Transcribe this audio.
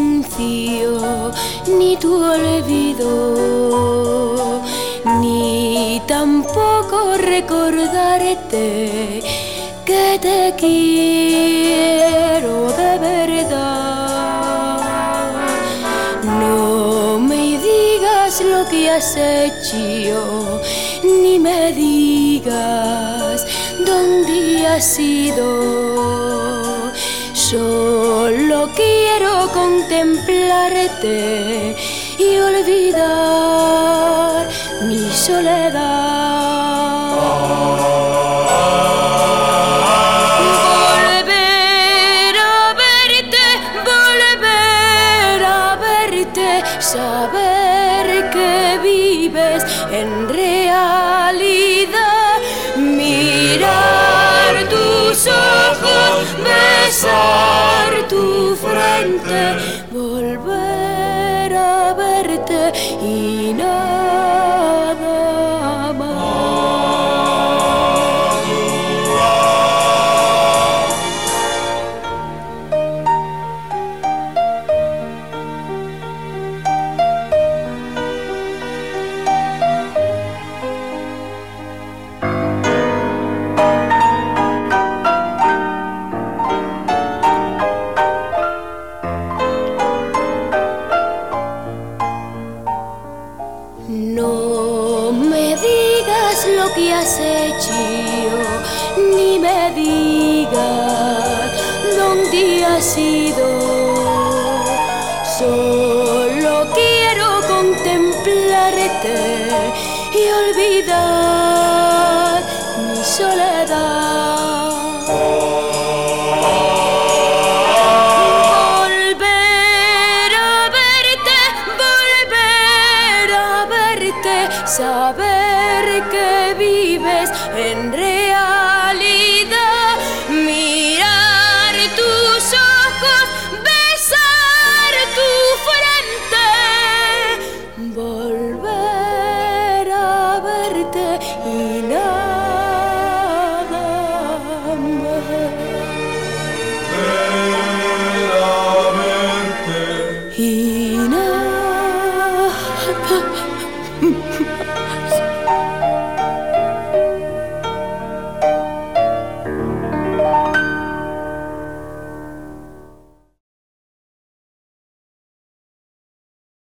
silencio, ni tu olvido, ni tampoco recordarte que te quiero de verdad. No me digas lo que has hecho, ni me digas dónde has ido. Solo quiero contemplarte y olvidar mi soledad. Volver a verte, saber que vives en realidad, mirar tus ojos, besar tu frente, volver a verte y nada más. No me digas lo que has hecho, ni me digas dónde has ido. Solo quiero contemplarte y olvidar mi soledad. Saber que vives en realidad, mirar tus ojos, besar tu frente, volver a verte y nada más. Ver a verte Y nada